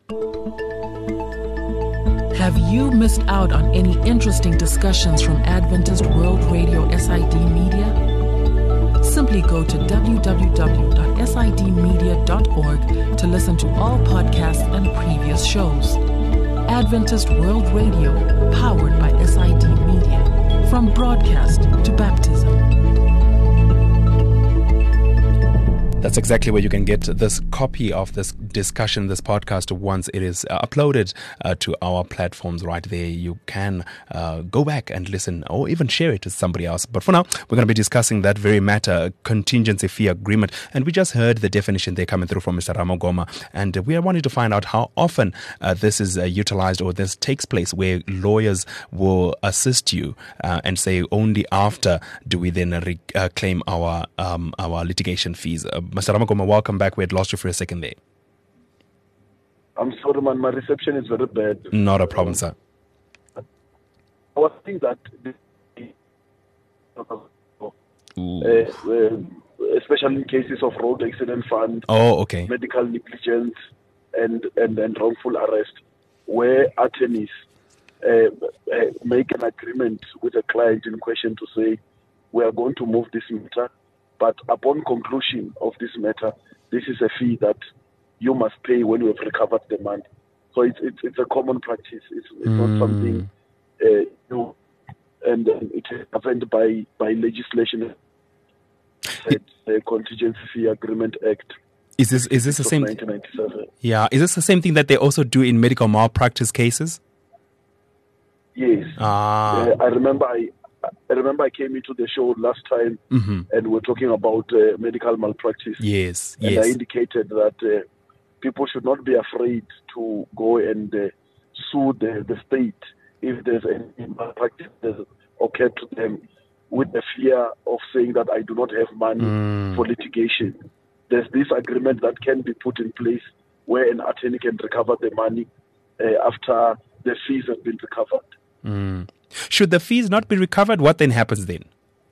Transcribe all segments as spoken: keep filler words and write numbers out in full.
Have you missed out on any interesting discussions from Adventist World Radio S I D Media? Simply go to w w w dot s i d media dot org to listen to all podcasts and previous shows. Adventist World Radio, powered by S I D Media. From broadcast to baptism. That's exactly where you can get this copy of this discussion, this podcast, once it is uh, uploaded uh, to our platforms right there. You can uh, go back and listen or even share it with somebody else. But for now, we're going to be discussing that very matter, contingency fee agreement. And we just heard the definition there coming through from Mister Ramagoma. And we are wanting to find out how often uh, this is uh, utilized or this takes place, where lawyers will assist you uh, and say only after do we then re- uh, claim our, um, our litigation fees. Uh, Mister Ramagoma, welcome back. We had lost you for a second there. I'm sorry, man. My reception is very bad. Not a problem, sir. I was thinking that, uh, uh, especially in cases of road accident fund, oh, okay, medical negligence, and, and, and wrongful arrest, where attorneys uh, uh, make an agreement with a client in question to say, we are going to move this matter, but upon conclusion of this matter, this is a fee that you must pay when you have recovered the money. So it's it's, it's a common practice. It's, it's mm. not something uh, new, and uh, it is governed by by legislation. It's the Contingency Fee Agreement Act. Is this is this the same? nineteen ninety-seven. Yeah, is this the same thing that they also do in medical malpractice cases? Yes. Ah. Uh, I remember I. I remember I came into the show last time mm-hmm. and we're talking about uh, medical malpractice. Yes, and yes. I indicated that uh, people should not be afraid to go and uh, sue the, the state if there's any malpractice that occurred to them, with the fear of saying that I do not have money mm. for litigation. There's this agreement that can be put in place where an attorney can recover the money uh, after the fees have been recovered. Mm. Should the fees not be recovered, what then happens then?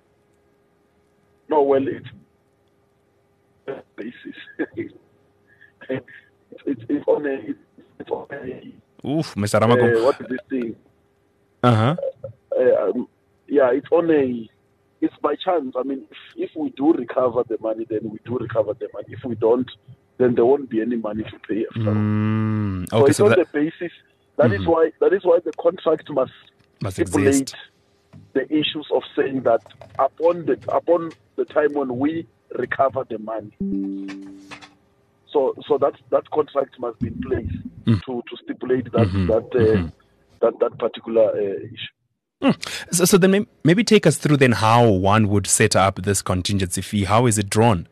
No, well, it's basis. it's, it's, it's on a... It's on a Oof, Mister Ramagoma. Uh, what is this thing? Uh-huh. Uh, um, yeah, it's on a... It's by chance. I mean, if, if we do recover the money, then we do recover the money. If we don't, then there won't be any money to pay after mm, all. Okay, so it's so on that, the basis. That mm-hmm. is why. That is why the contract must, must stipulate exist. The issues of saying that upon the upon the time when we recover the money. So, so that that contract must be in place mm. to, to stipulate that mm-hmm. that, uh, mm-hmm. that that particular uh, issue. Mm. So, so then maybe take us through then how one would set up this contingency fee. How is it drawn?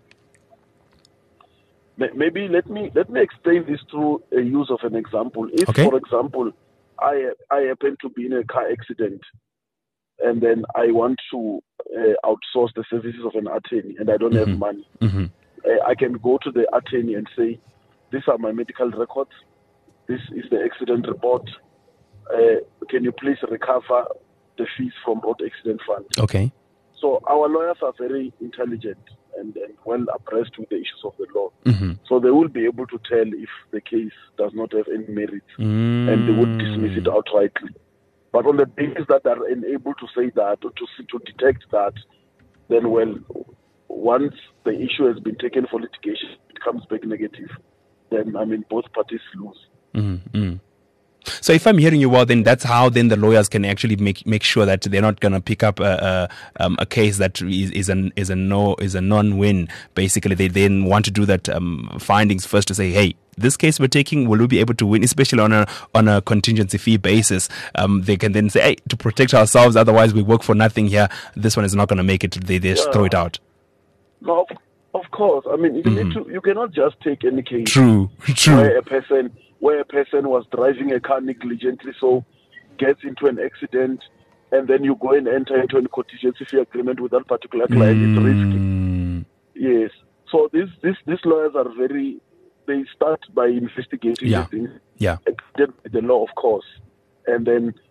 Maybe let me let me explain this through a use of an example. If, okay. for example, I I happen to be in a car accident, and then I want to uh, outsource the services of an attorney, and I don't mm-hmm. have money, mm-hmm. uh, I can go to the attorney and say, "These are my medical records. This is the accident report. Uh, can you please recover the fees from road accident fund?" Okay. So our lawyers are very intelligent and, and well abreast with the issues of the law. Mm-hmm. So they will be able to tell if the case does not have any merit, mm. and they would dismiss it outrightly. But on the basis that they are unable to say that or to, to detect that, then, well, once the issue has been taken for litigation, it comes back negative. Then, I mean, both parties lose. Mm-hmm. So if I'm hearing you well, then that's how then the lawyers can actually make make sure that they're not going to pick up a a, um, a case that is, is an is a no is a non-win. Basically, they then want to do that um, findings first to say, hey, this case we're taking, will we be able to win, especially on a on a contingency fee basis? Um, they can then say, hey, to protect ourselves, otherwise we work for nothing here. This one is not going to make it. They they just yeah. throw it out. No, of course. I mean, you mm-hmm. need to. You cannot just take any case. True, true. Where a person. where a person was driving a car negligently, so gets into an accident, and then you go and enter into a contingency fee agreement with that particular client. Mm. It's risky. Yes. So these these these lawyers are very. They start by investigating yeah. the things. Yeah. The law, of course, and then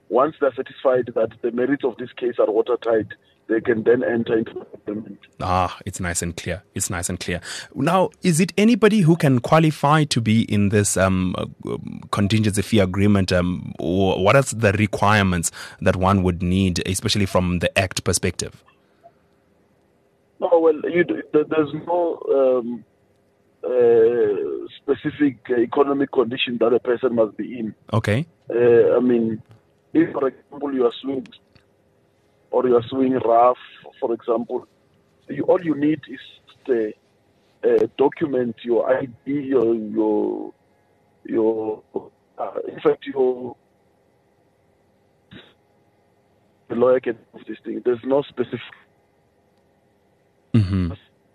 once they're satisfied that the merits of this case are watertight, they can then enter into the agreement. Ah, it's nice and clear. It's nice and clear. Now, is it anybody who can qualify to be in this um, contingency fee agreement, um, or what are the requirements that one would need, especially from the Act perspective? No, well, you, there's no um, uh, specific economic condition that a person must be in. Okay. Uh, I mean, if, for example, you are suing or you are suing R A F, for example, you, all you need is the uh, document, your I D, your, your, your uh, in fact, your the lawyer can do this thing. There's no specific. Mm-hmm.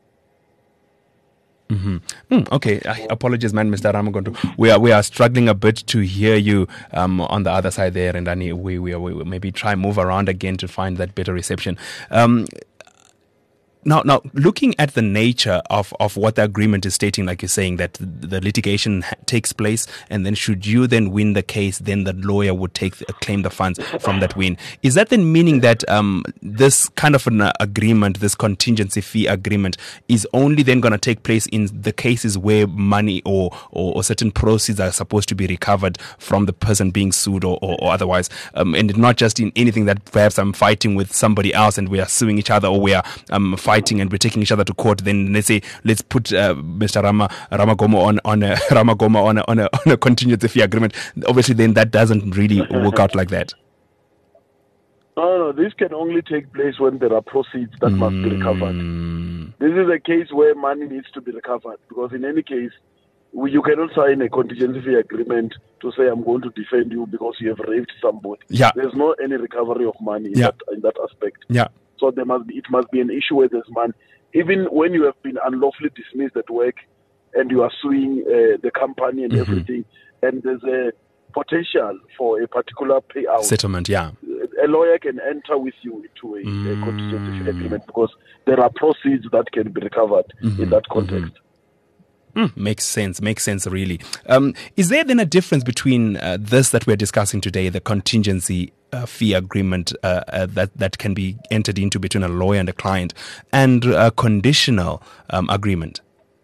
Mm-hmm. Mm, okay, I apologize, man, Mister Ramagondo. We are we are struggling a bit to hear you um, on the other side there, and then we we, we maybe try and move around again to find that better reception. Um, Now, now, looking at the nature of, of what the agreement is stating, like you're saying, that the litigation ha- takes place, and then should you then win the case, then the lawyer would take the, claim the funds from that win. Is that then meaning that um, this kind of an agreement, this contingency fee agreement, is only then going to take place in the cases where money or, or, or certain proceeds are supposed to be recovered from the person being sued or, or, or otherwise, um, and not just in anything that perhaps I'm fighting with somebody else and we are suing each other, or we are um, fighting and we're taking each other to court? Then let's say let's put uh, Mister Rama Ramagomo on on a Ramagomo on a, on a on a contingency fee agreement. Obviously, then that doesn't really work out like that. No, no, this can only take place when there are proceeds that mm. must be recovered. This is a case where money needs to be recovered, because in any case, we, you cannot sign a contingency fee agreement to say I'm going to defend you because you have raped somebody. Yeah. There's no any recovery of money in, yeah. that, in that aspect. Yeah. So there must be, it must be an issue where there's money. Even when you have been unlawfully dismissed at work and you are suing uh, the company and mm-hmm. everything, and there's a potential for a particular payout. Settlement, yeah. A lawyer can enter with you into a, mm. a contingency fee agreement because there are proceeds that can be recovered mm-hmm. in that context. Mm-hmm. Mm, makes sense, makes sense really. Um, is there then a difference between uh, this that we're discussing today, the contingency uh, fee agreement uh, uh, that, that can be entered into between a lawyer and a client, and a conditional um, agreement?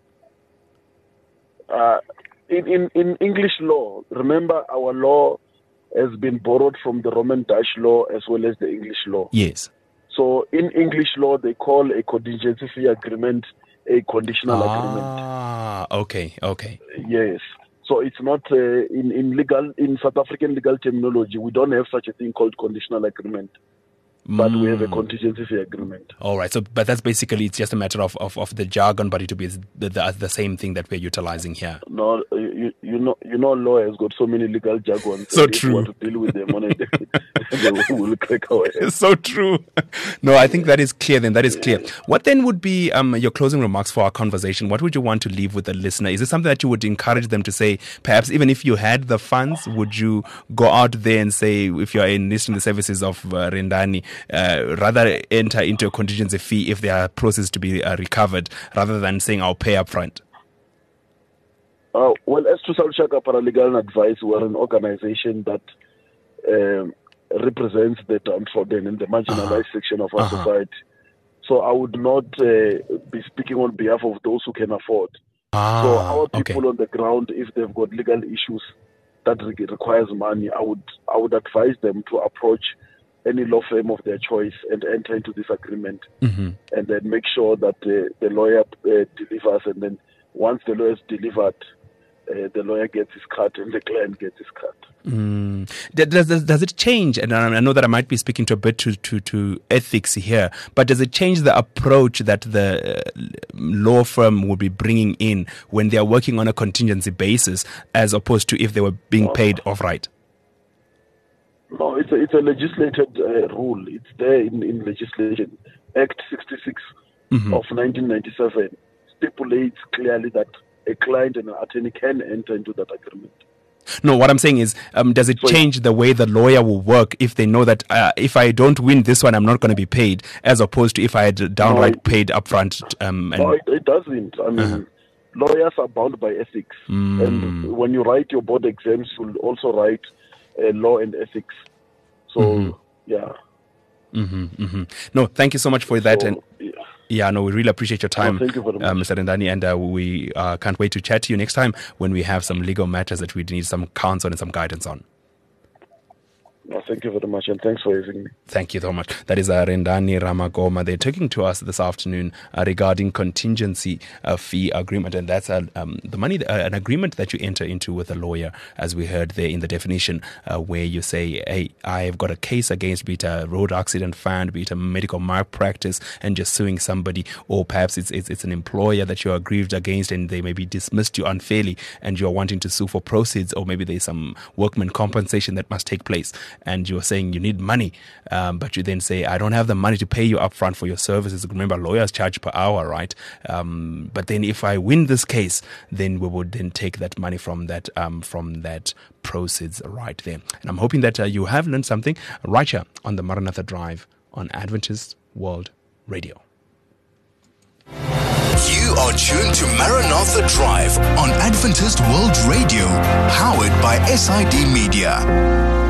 Uh, in, in, in English law, remember our law has been borrowed from the Roman Dutch law as well as the English law. Yes. So in English law, they call a contingency fee agreement a conditional ah, agreement. Ah, okay, okay. Yes. So it's not uh, in in legal in South African legal terminology. We don't have such a thing called conditional agreement, but mm. we have a contingency fee agreement. All right. So, but that's basically, it's just a matter of, of, of the jargon, but it will be the, the the same thing that we're utilizing here. No, you you know you know law has got so many legal jargons. So if true. You want to deal with them on it, they will crack our heads. So true. No, I think that is clear. Then that is clear. What then would be um, your closing remarks for our conversation? What would you want to leave with the listener? Is it something that you would encourage them to say? Perhaps even if you had the funds, would you go out there and say, if you are enlisting the services of uh, Rendani, uh, rather enter into a contingency fee if there are processes to be uh, recovered, rather than saying I'll pay up front? Uh, well, as to South Shaka Paralegal and Advice, we're an organization that um, represents the downtrodden and the marginalized uh-huh. section of our uh-huh. society. So I would not uh, be speaking on behalf of those who can afford. Ah, so our people okay. on the ground, if they've got legal issues that re- requires money, I would I would advise them to approach any law firm of their choice and enter into this agreement, mm-hmm. and then make sure that uh, the lawyer uh, delivers, and then once the lawyer is delivered, Uh, the lawyer gets his cut and the client gets his cut. Mm. Does, does, does it change? And I know that I might be speaking to a bit to, to, to ethics here, but does it change the approach that the uh, law firm will be bringing in when they are working on a contingency basis, as opposed to if they were being paid off right? No, it's a, it's a legislated uh, rule. It's there in, in legislation. Act sixty-six mm-hmm. of nineteen ninety-seven stipulates clearly that a client and an attorney can enter into that agreement. No, what I'm saying is, um, does it so change the way the lawyer will work if they know that uh, if I don't win this one, I'm not going to be paid, as opposed to if I had downright no, paid upfront? Um, and no, it, it doesn't. I mean, uh-huh. lawyers are bound by ethics. Mm. And when you write your board exams, you'll also write uh, law and ethics. So, mm-hmm. yeah. Mm-hmm, mm-hmm. No, thank you so much for that. So, and yeah. Yeah, no, we really appreciate your time, Oh, thank you very much. uh, Mister Rendani, and uh, we uh, can't wait to chat to you next time when we have some legal matters that we need some counsel and some guidance on. No, thank you very much, and thanks for having me. Thank you so much. That is uh, Rendani Ramagoma. They're talking to us this afternoon uh, regarding contingency uh, fee agreement, and that's uh, um, the money, uh, an agreement that you enter into with a lawyer, as we heard there in the definition, uh, where you say, hey, I've got a case against, be it a road accident fund, be it a medical malpractice, and just suing somebody, or perhaps it's, it's, it's an employer that you're aggrieved against and they maybe dismissed you unfairly and you're wanting to sue for proceeds, or maybe there's some workman compensation that must take place. And you're saying you need money, um, but you then say, I don't have the money to pay you upfront for your services. Remember, lawyers charge per hour, right? Um, but then if I win this case, then we would then take that money from that um, from that proceeds right there. And I'm hoping that uh, you have learned something right here on the Maranatha Drive on Adventist World Radio. You are tuned to Maranatha Drive on Adventist World Radio, powered by S I D Media.